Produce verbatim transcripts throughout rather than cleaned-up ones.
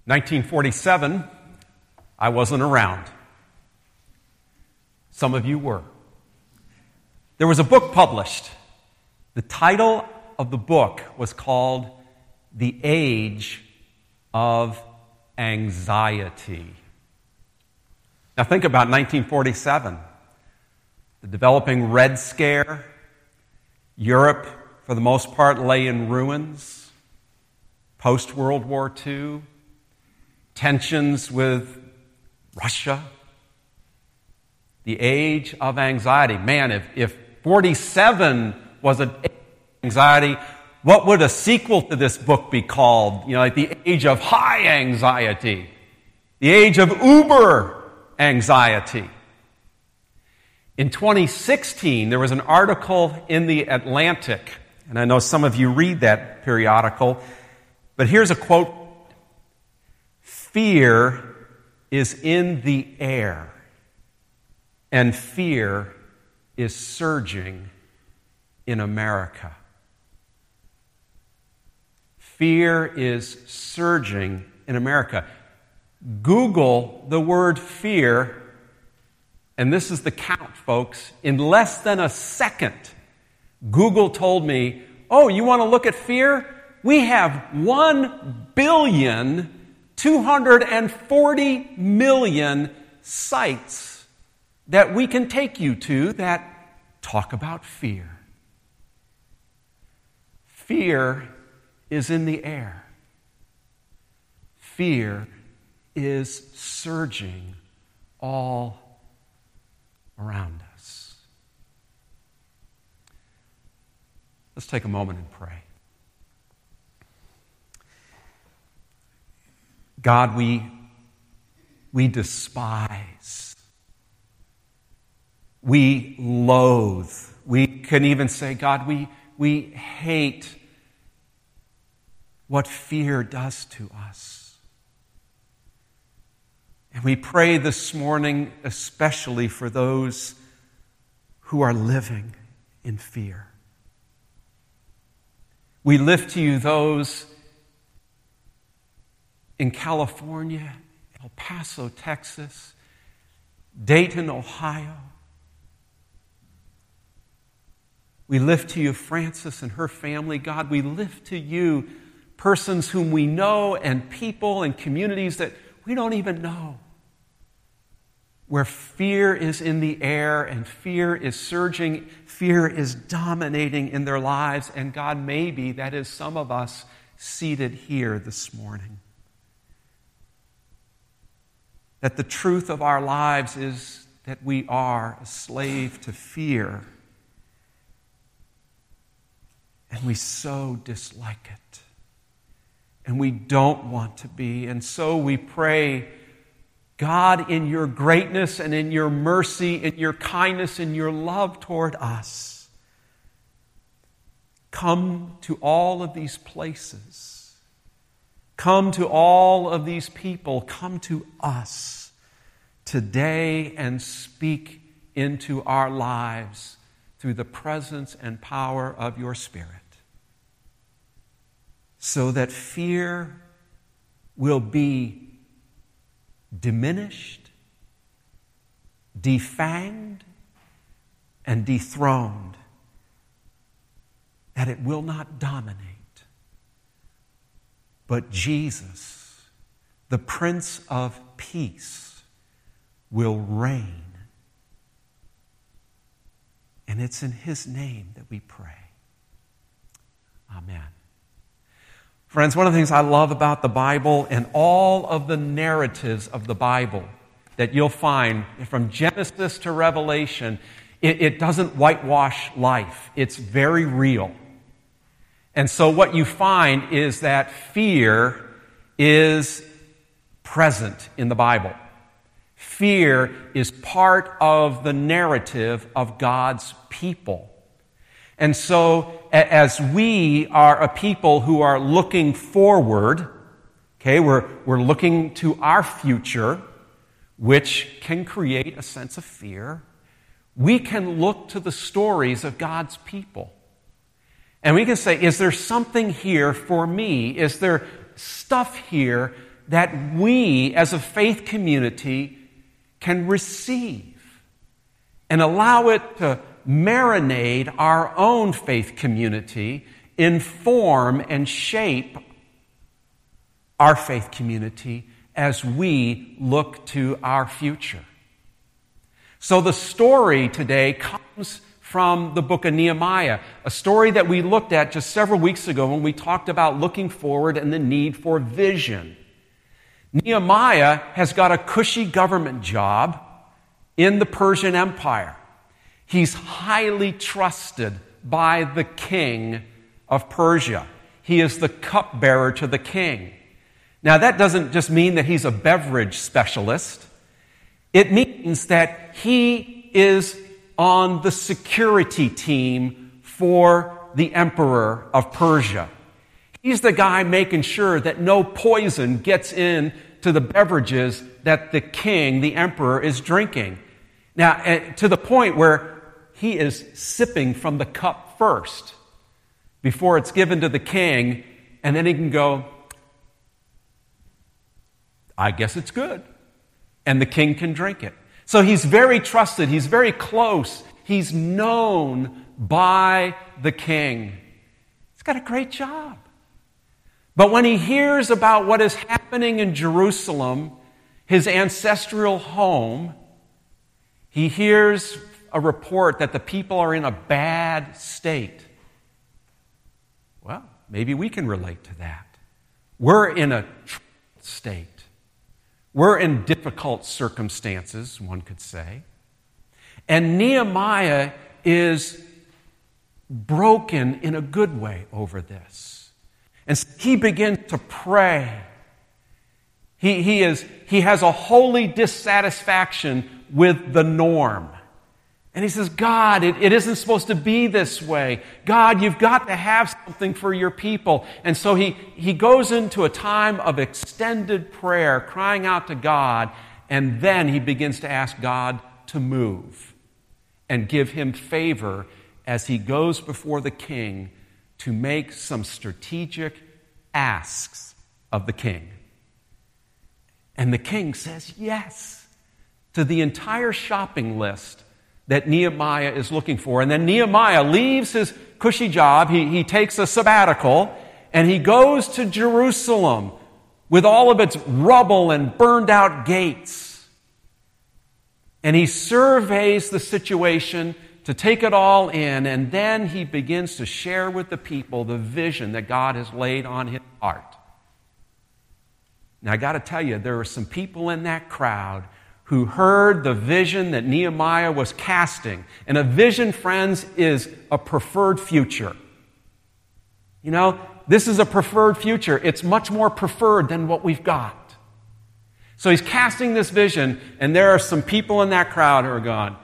nineteen forty-seven, I wasn't around. Some of you were. There was a book published. The title of the book was called The Age of Anxiety. Now think about nineteen forty-seven. The developing Red Scare. Europe, for the most part, lay in ruins. Post-World War Two. Tensions with Russia. The age of anxiety. Man, if, if forty-seven was an age of anxiety, what would a sequel to this book be called? You know, like the age of high anxiety. The age of uber anxiety. In twenty sixteen, there was an article in The Atlantic, and I know some of you read that periodical, but here's a quote. Fear is in the air, and fear is surging in America. Fear is surging in America. Google the word fear, and this is the count, folks. In less than a second, Google told me, oh, you want to look at fear? We have one billion two hundred forty million sites that we can take you to that talk about fear. Fear is in the air. Fear is surging all around us. Let's take a moment and pray. God, we, we despise, we loathe, we can even say, God, we, we hate what fear does to us. And we pray this morning especially for those who are living in fear. We lift to you those in California, El Paso, Texas, Dayton, Ohio. We lift to you Frances and her family. God, we lift to you persons whom we know and people and communities that we don't even know, where fear is in the air and fear is surging, fear is dominating in their lives, and God, maybe that is some of us seated here this morning. That the truth of our lives is that we are a slave to fear, and we so dislike it. And we don't want to be. And so we pray, God, in your greatness and in your mercy, in your kindness, in your love toward us, come to all of these places. Come to all of these people. Come to us today and speak into our lives through the presence and power of your Spirit, so that fear will be diminished, defanged, and dethroned, that it will not dominate. But Jesus, the Prince of Peace, will reign. And it's in His name that we pray. Amen. Friends, one of the things I love about the Bible and all of the narratives of the Bible that you'll find from Genesis to Revelation, it, it doesn't whitewash life. It's very real. And so what you find is that fear is present in the Bible. Fear is part of the narrative of God's people. And so, as we are a people who are looking forward, okay, we're, we're looking to our future, which can create a sense of fear, we can look to the stories of God's people. And we can say, is there something here for me? Is there stuff here that we as a faith community can receive and allow it to marinate our own faith community, inform and shape our faith community as we look to our future. So the story today comes from the book of Nehemiah, a story that we looked at just several weeks ago when we talked about looking forward and the need for vision. Nehemiah has got a cushy government job in the Persian Empire. He's highly trusted by the king of Persia. He is the cupbearer to the king. Now, that doesn't just mean that he's a beverage specialist. It means that he is on the security team for the emperor of Persia. He's the guy making sure that no poison gets in to the beverages that the king, the emperor, is drinking. Now, to the point where he is sipping from the cup first before it's given to the king, and then he can go, I guess it's good. And the king can drink it. So he's very trusted. He's very close. He's known by the king. He's got a great job. But when he hears about what is happening in Jerusalem, his ancestral home, he hears a report that the people are in a bad state. Well, maybe we can relate to that. We're in a troubled state. We're in difficult circumstances, one could say. And Nehemiah is broken in a good way over this. And so he begins to pray. He, he, is, he has a holy dissatisfaction with the norm. And he says, God, it, it isn't supposed to be this way. God, you've got to have something for your people. And so he, he goes into a time of extended prayer, crying out to God, and then he begins to ask God to move and give him favor as he goes before the king to make some strategic asks of the king. And the king says yes to the entire shopping list that Nehemiah is looking for. And then Nehemiah leaves his cushy job. He, he takes a sabbatical, and he goes to Jerusalem with all of its rubble and burned out gates. And he surveys the situation to take it all in, and then he begins to share with the people the vision that God has laid on his heart. Now, I got to tell you, there were some people in that crowd who heard the vision that Nehemiah was casting. And a vision, friends, is a preferred future. You know, this is a preferred future. It's much more preferred than what we've got. So he's casting this vision, and there are some people in that crowd who are going,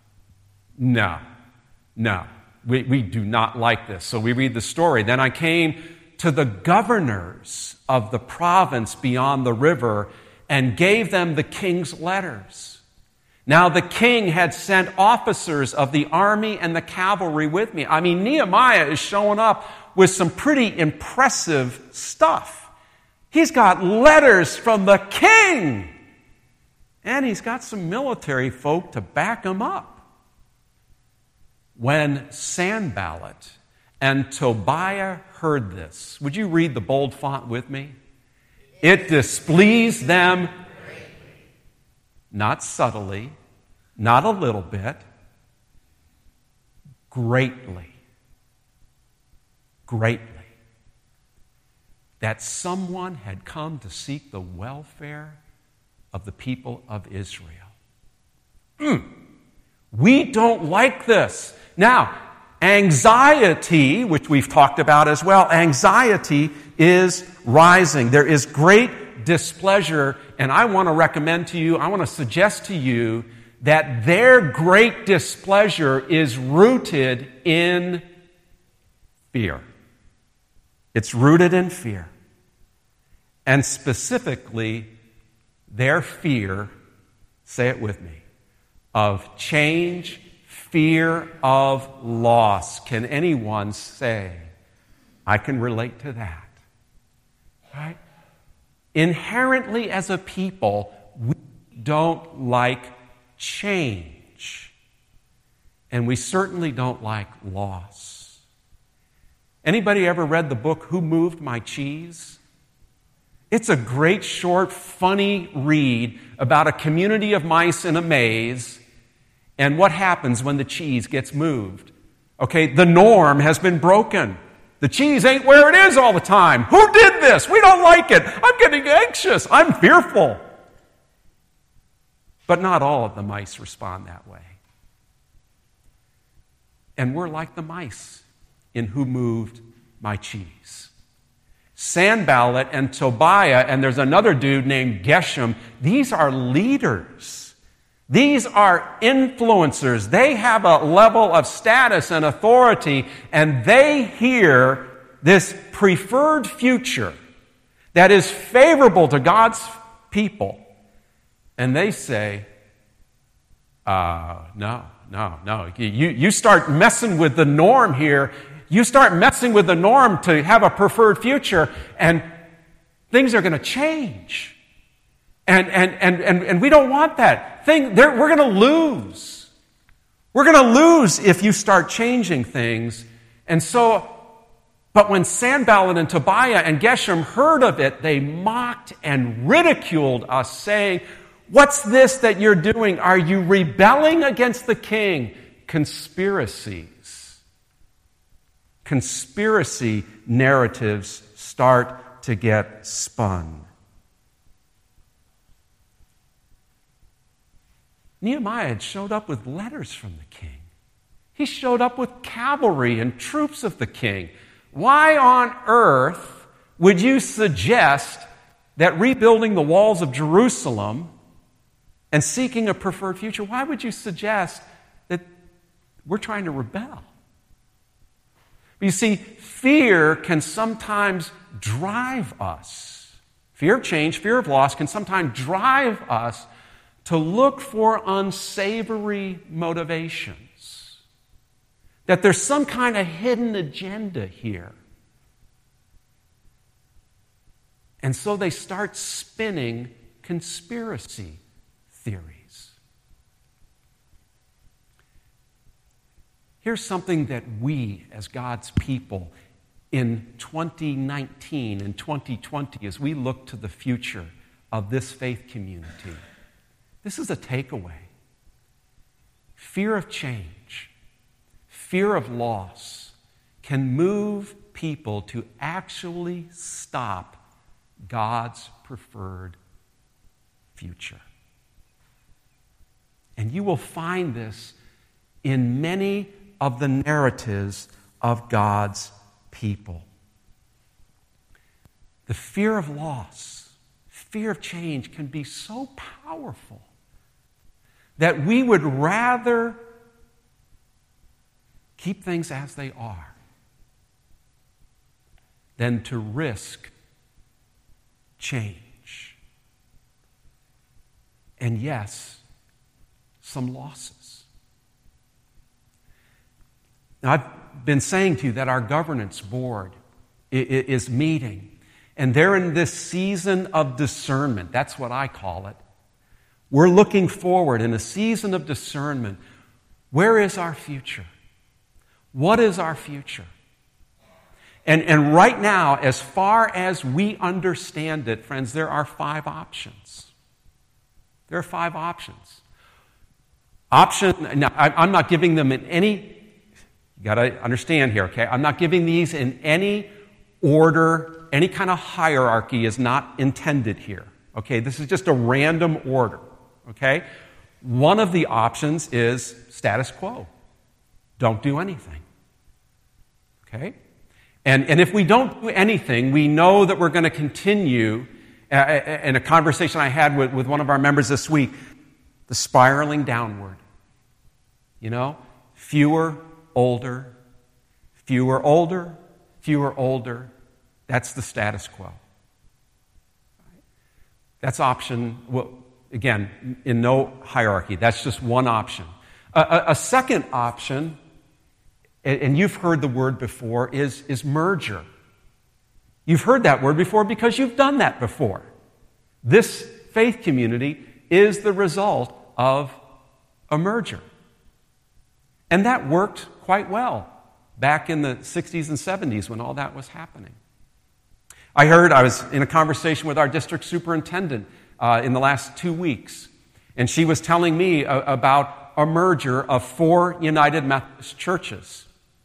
no, no, we, we do not like this. So we read the story. Then I came to the governors of the province beyond the river and gave them the king's letters. Now the king had sent officers of the army and the cavalry with me. I mean, Nehemiah is showing up with some pretty impressive stuff. He's got letters from the king. And he's got some military folk to back him up. When Sanballat and Tobiah heard this, would you read the bold font with me? It displeased them not subtly, not a little bit, greatly, greatly, that someone had come to seek the welfare of the people of Israel. Mm. We don't like this. Now, anxiety, which we've talked about as well, anxiety is rising. There is great displeasure, and I want to recommend to you, I want to suggest to you that their great displeasure is rooted in fear. It's rooted in fear. And specifically, their fear, say it with me, of change, fear of loss. Can anyone say, I can relate to that? Right? Inherently as a people, we don't like change. And we certainly don't like loss. Anybody ever read the book, Who Moved My Cheese? It's a great, short, funny read about a community of mice in a maze and what happens when the cheese gets moved. Okay, the norm has been broken. The cheese ain't where it is all the time. Who did this? We don't like it. I'm getting anxious. I'm fearful. But not all of the mice respond that way. And we're like the mice in Who Moved My Cheese. Sanballat and Tobiah, and there's another dude named Geshem, these are leaders. These are influencers. They have a level of status and authority, and they hear this preferred future that is favorable to God's people. And they say, uh, no, no, no. You, you start messing with the norm here. You start messing with the norm to have a preferred future, and things are going to change. And, and, and, and, and we don't want that. Thing, we're going to lose. We're going to lose if you start changing things. And so, but when Sanballat and Tobiah and Geshem heard of it, they mocked and ridiculed us, saying, "What's this that you're doing? Are you rebelling against the king?" Conspiracies. Conspiracy narratives start to get spun. Nehemiah had showed up with letters from the king. He showed up with cavalry and troops of the king. Why on earth would you suggest that rebuilding the walls of Jerusalem and seeking a preferred future, why would you suggest that we're trying to rebel? You see, fear can sometimes drive us. Fear of change, fear of loss can sometimes drive us to look for unsavory motivations. That there's some kind of hidden agenda here. And so they start spinning conspiracy theories. Here's something that we, as God's people, in twenty nineteen and twenty twenty, as we look to the future of this faith community, this is a takeaway. Fear of change, fear of loss can move people to actually stop God's preferred future. And you will find this in many of the narratives of God's people. The fear of loss, fear of change can be so powerful that we would rather keep things as they are than to risk change. And yes, some losses. Now, I've been saying to you that our governance board is meeting, and they're in this season of discernment. That's what I call it. We're looking forward in a season of discernment. Where is our future? What is our future? And, and right now, as far as we understand it, friends, there are five options. There are five options. Option, now, I, I'm not giving them in any, you got to understand here, okay? I'm not giving these in any order, any kind of hierarchy is not intended here, okay? This is just a random order, okay? One of the options is status quo. Don't do anything, okay? And, and if we don't do anything, we know that we're going to continue, uh, in a conversation I had with, with one of our members this week, the spiraling downward. You know, fewer, older, fewer, older, fewer, older. That's the status quo. That's option, well, again, in no hierarchy. That's just one option. A, a, a second option, and you've heard the word before, is, is merger. You've heard that word before because you've done that before. This faith community is the result of a merger. And that worked quite well back in the sixties and seventies when all that was happening. I heard, I was in a conversation with our district superintendent uh, in the last two weeks, and she was telling me a, about a merger of four United Methodist churches.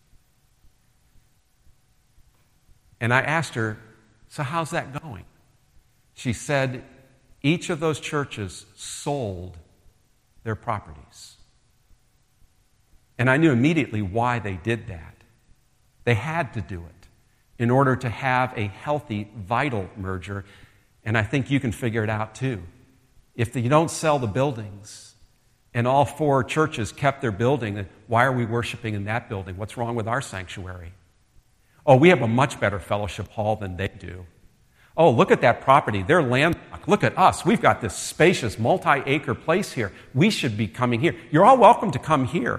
And I asked her, so how's that going? She said, each of those churches sold their properties. And I knew immediately why they did that. They had to do it in order to have a healthy, vital merger. And I think you can figure it out too. If you don't sell the buildings and all four churches kept their building, then why are we worshiping in that building? What's wrong with our sanctuary? Oh, we have a much better fellowship hall than they do. Oh, look at that property. They're landlocked. Look at us. We've got this spacious, multi-acre place here. We should be coming here. You're all welcome to come here.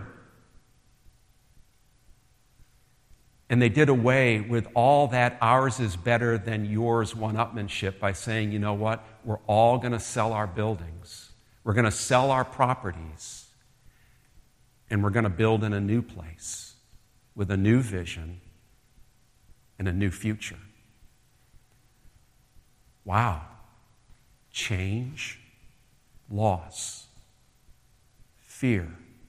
And they did away with all that ours is better than yours one-upmanship by saying, you know what? We're all going to sell our buildings. We're going to sell our properties. And we're going to build in a new place with a new vision and a new future. Wow. Change, loss, fear.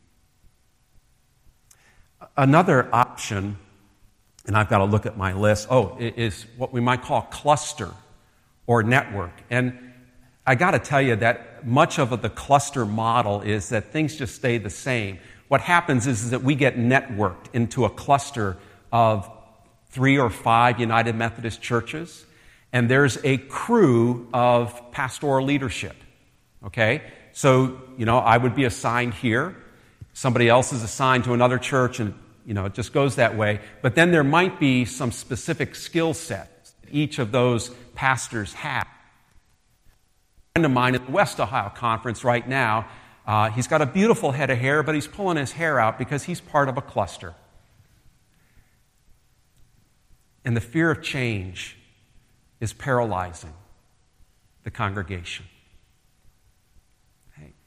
Another option, and I've got to look at my list, oh, is what we might call cluster or network. And I got to tell you that much of the cluster model is that things just stay the same. What happens is, is that we get networked into a cluster of three or five United Methodist churches, and there's a crew of pastoral leadership, okay? So, you know, I would be assigned here. Somebody else is assigned to another church, and, you know, it just goes that way. But then there might be some specific skill sets that each of those pastors have. A friend of mine at the West Ohio Conference right now, uh, he's got a beautiful head of hair, but he's pulling his hair out because he's part of a cluster. And the fear of change is paralyzing the congregation. Okay.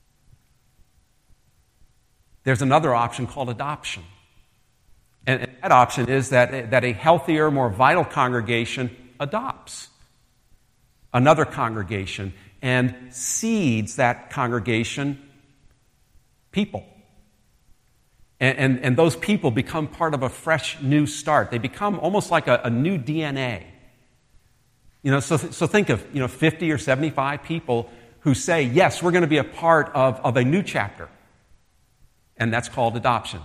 There's another option called adoption. And that option is that, that a healthier, more vital congregation adopts another congregation and seeds that congregation people. And, and, and those people become part of a fresh new start. They become almost like a, a new D N A. You know, so, so think of, you know, fifty or seventy-five people who say, yes, we're going to be a part of, of a new chapter. And that's called adoption.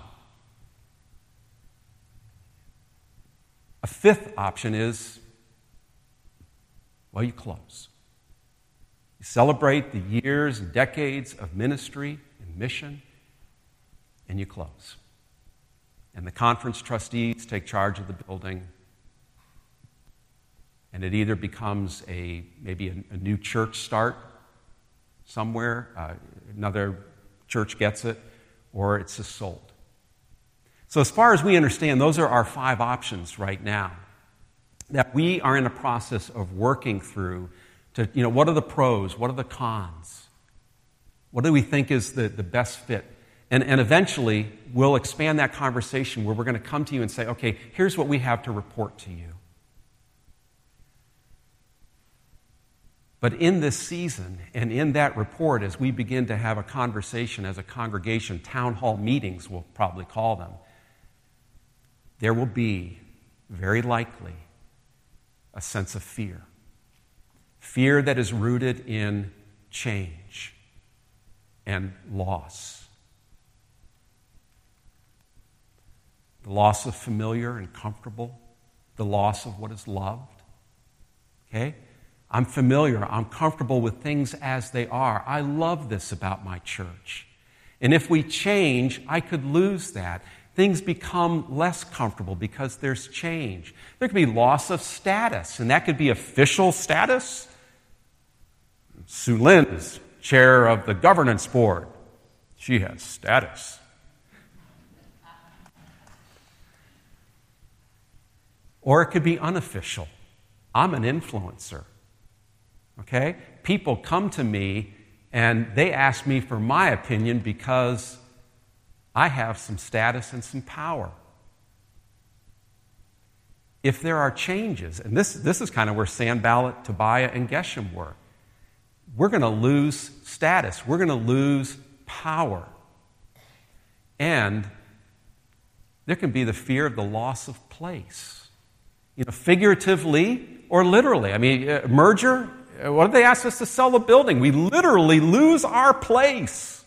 A fifth option is, well, you close. You celebrate the years and decades of ministry and mission, and you close. And the conference trustees take charge of the building, and it either becomes a maybe a, a new church start somewhere, uh, another church gets it, or it's just sold. So as far as we understand, those are our five options right now that we are in a process of working through to, you know, what are the pros? What are the cons? What do we think is the, the best fit? And, and eventually, we'll expand that conversation where we're going to come to you and say, okay, here's what we have to report to you. But in this season and in that report, as we begin to have a conversation as a congregation, town hall meetings we'll probably call them, there will be, very likely, a sense of fear. Fear that is rooted in change and loss. The loss of familiar and comfortable, the loss of what is loved. Okay? I'm familiar, I'm comfortable with things as they are. I love this about my church. And if we change, I could lose that. Things become less comfortable because there's change. There could be loss of status, and that could be official status. Sue Lynn is chair of the governance board. She has status. Or it could be unofficial. I'm an influencer. okay? People come to me and they ask me for my opinion because I have some status and some power. If there are changes, and this, this is kind of where Sanballat, Tobiah, and Geshem were, we're going to lose status. We're going to lose power. And there can be the fear of the loss of place. You know, figuratively or literally. I mean, uh, merger, uh, what did they ask us to sell the building? We literally lose our place.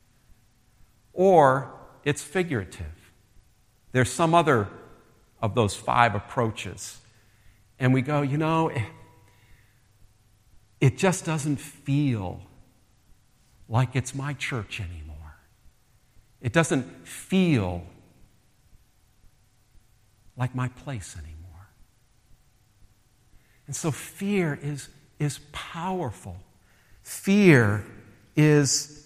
Or it's figurative. There's some other of those five approaches. And we go, you know, it, it just doesn't feel like it's my church anymore. It doesn't feel like my place anymore. And so fear is, is powerful. Fear is,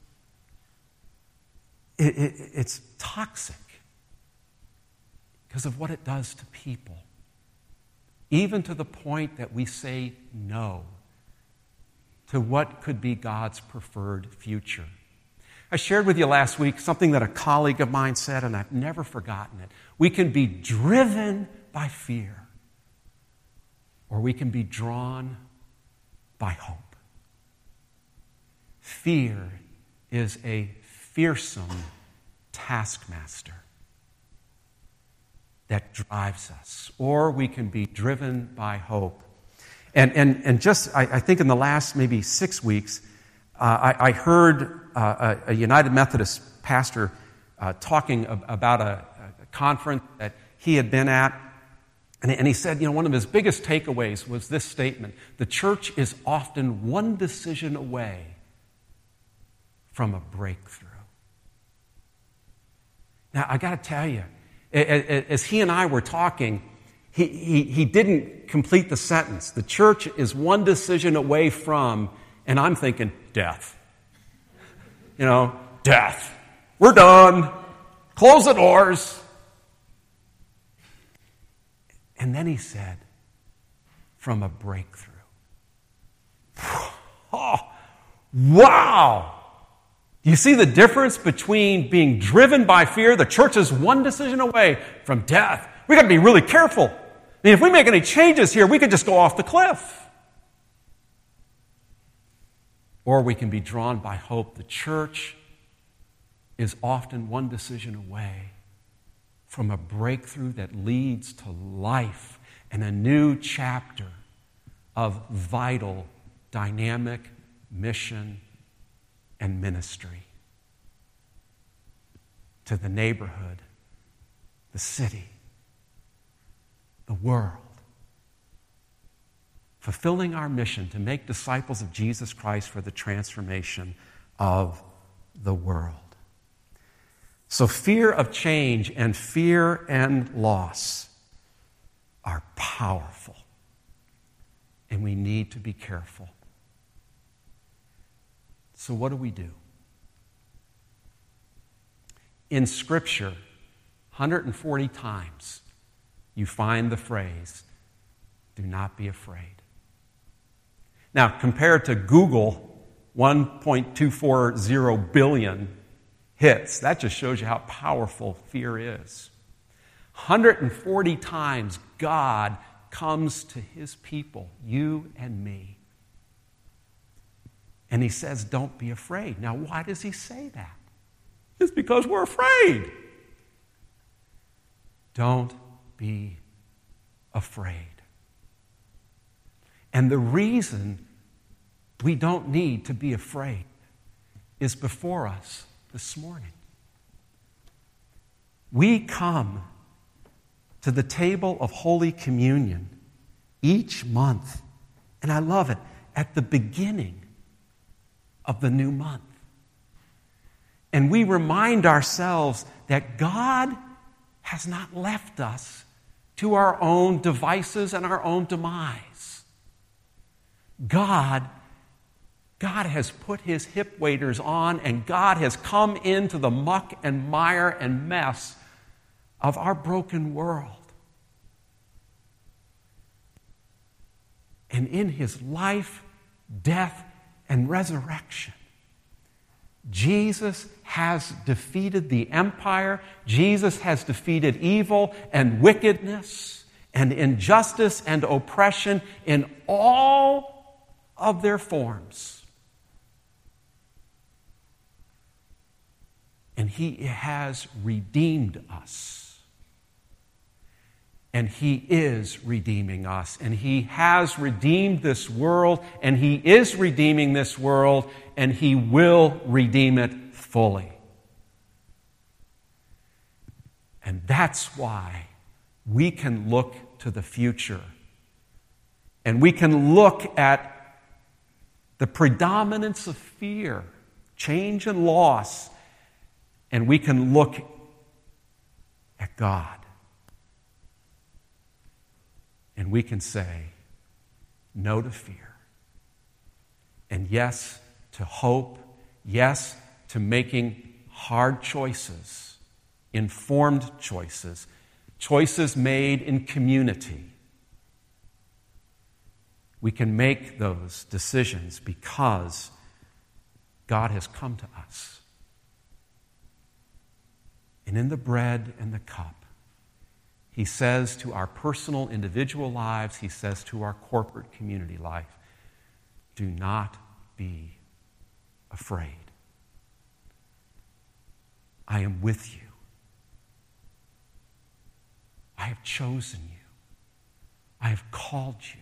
it, it, it's toxic because of what it does to people. Even to the point that we say no to what could be God's preferred future. I shared with you last week something that a colleague of mine said, and I've never forgotten it. We can be driven by fear, or we can be drawn by hope. Fear is a fearsome taskmaster that drives us, or we can be driven by hope. And, and, and just, I, I think in the last maybe six weeks, uh, I, I heard uh, a, a United Methodist pastor uh, talking ab- about a, a conference that he had been at. And, and he said, you know, one of his biggest takeaways was this statement: the church is often one decision away from a breakthrough. Now, I got to tell you, as he and I were talking, he, he, he didn't complete the sentence. The church is one decision away from, and I'm thinking, death. You know, death. We're done. Close the doors. And then he said, from a breakthrough. Oh, wow! Do you see the difference between being driven by fear? The church is one decision away from death. We've got to be really careful. I mean, if we make any changes here, we could just go off the cliff. Or we can be drawn by hope. The church is often one decision away from a breakthrough that leads to life and a new chapter of vital, dynamic mission and ministry to the neighborhood, the city, the world. Fulfilling our mission to make disciples of Jesus Christ for the transformation of the world. So fear of change and fear and loss are powerful, and we need to be careful. So what do we do? In Scripture, one hundred forty times, you find the phrase, do not be afraid. Now, compared to Google, one point two four zero billion hits, that just shows you how powerful fear is. one hundred forty times God comes to his people, you and me. And he says, don't be afraid. Now, why does he say that? It's because we're afraid. Don't be afraid. And the reason we don't need to be afraid is before us this morning. We come to the table of Holy Communion each month, and I love it, at the beginning of the new month. And we remind ourselves that God has not left us to our own devices and our own demise. God, God has put his hip waders on, and God has come into the muck and mire and mess of our broken world. And in his life, death, and resurrection. Jesus has defeated the empire. Jesus has defeated evil and wickedness and injustice and oppression in all of their forms. And He has redeemed us. And He is redeeming us. And He has redeemed this world. And He is redeeming this world. And He will redeem it fully. And that's why we can look to the future. And we can look at the predominance of fear, change and loss. And we can look at God. And we can say no to fear. And yes to hope. Yes to making hard choices, informed choices, choices made in community. We can make those decisions because God has come to us. And in the bread and the cup, He says to our personal, individual lives, He says to our corporate community life, do not be afraid. I am with you. I have chosen you. I have called you.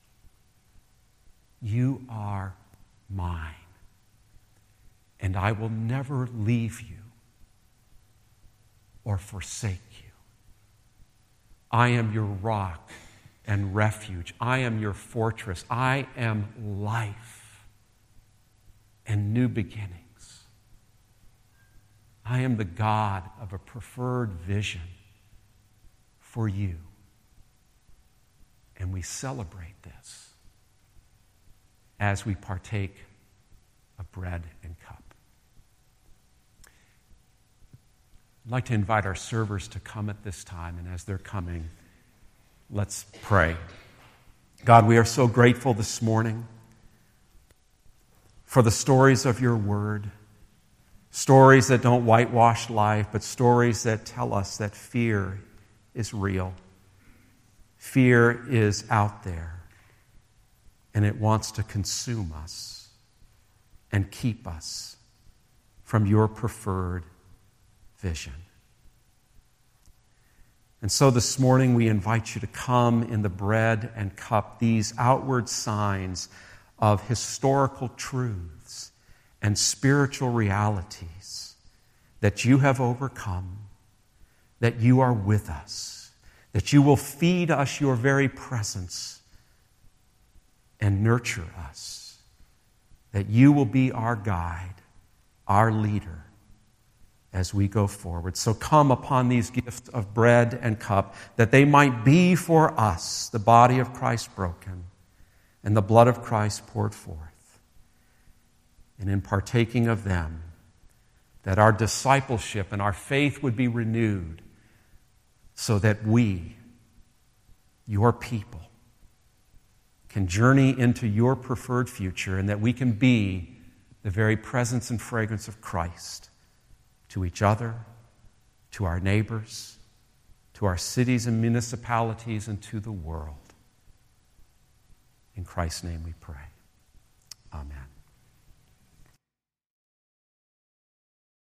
You are mine. And I will never leave you or forsake you. I am your rock and refuge. I am your fortress. I am life and new beginnings. I am the God of a preferred vision for you. And we celebrate this as we partake of bread and cup. I'd like to invite our servers to come at this time, and as they're coming, let's pray. God, we are so grateful this morning for the stories of your word, stories that don't whitewash life, but stories that tell us that fear is real. Fear is out there, and it wants to consume us and keep us from your preferred vision. And so this morning we invite you to come in the bread and cup, these outward signs of historical truths and spiritual realities that you have overcome, that you are with us, that you will feed us your very presence and nurture us, that you will be our guide, our leader, as we go forward. So come upon these gifts of bread and cup, that they might be for us the body of Christ broken and the blood of Christ poured forth. And in partaking of them, that our discipleship and our faith would be renewed, so that we, your people, can journey into your preferred future, and that we can be the very presence and fragrance of Christ to each other, to our neighbors, to our cities and municipalities, and to the world. In Christ's name we pray. Amen.